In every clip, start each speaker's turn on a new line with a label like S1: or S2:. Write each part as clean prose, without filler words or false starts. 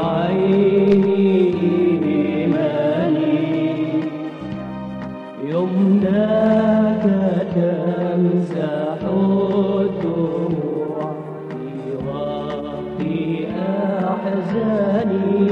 S1: عيني إيماني يمناك تمسح الدموع في وقت أحزاني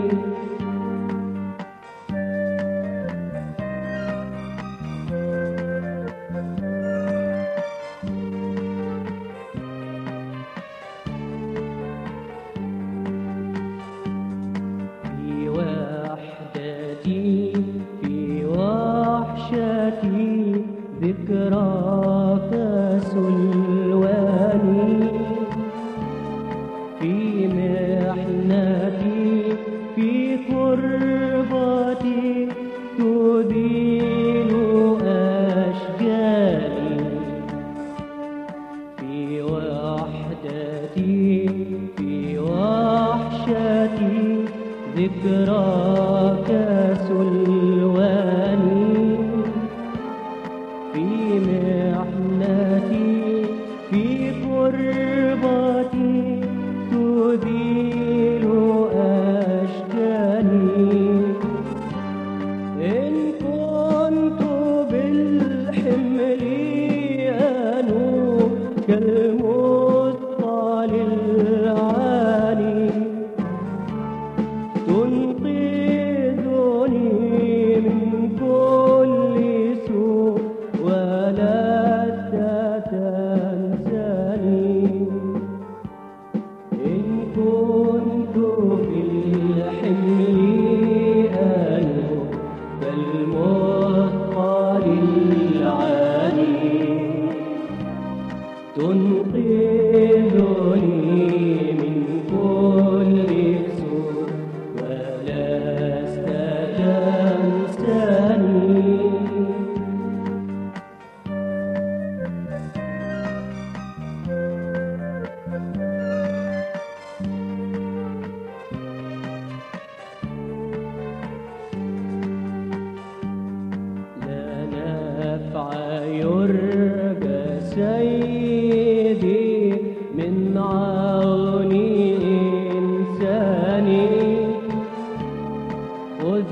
S1: في وحشتي ذكراك سلواني في محنتي في كربتي تذيل أشجاني في وحدتي في وحشتي ذكراك سلواني في محنتي في قربتي تذيل أشجاني إن كنت بالحمل أنوب كالمثقل العالي تنقذني من كل سوء ولست تنساني إن كنت في الحمل أنوب كالمثقل العالي تنقذني من كل سوء ولست تنساني لا نفع يرجى سيدي من عون إنساني خذ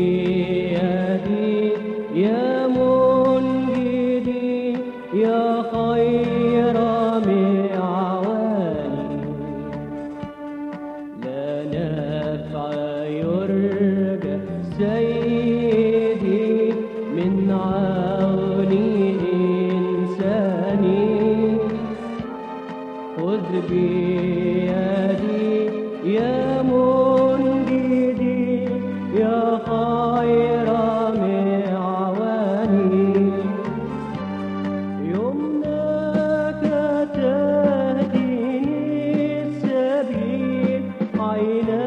S1: بيدي يا منجدي يا خير معواني لا نفع يرجى سيدي من عون إنساني خذ بيدي يا منجدي يا خير معواني يمناك تهديني السبيل عيني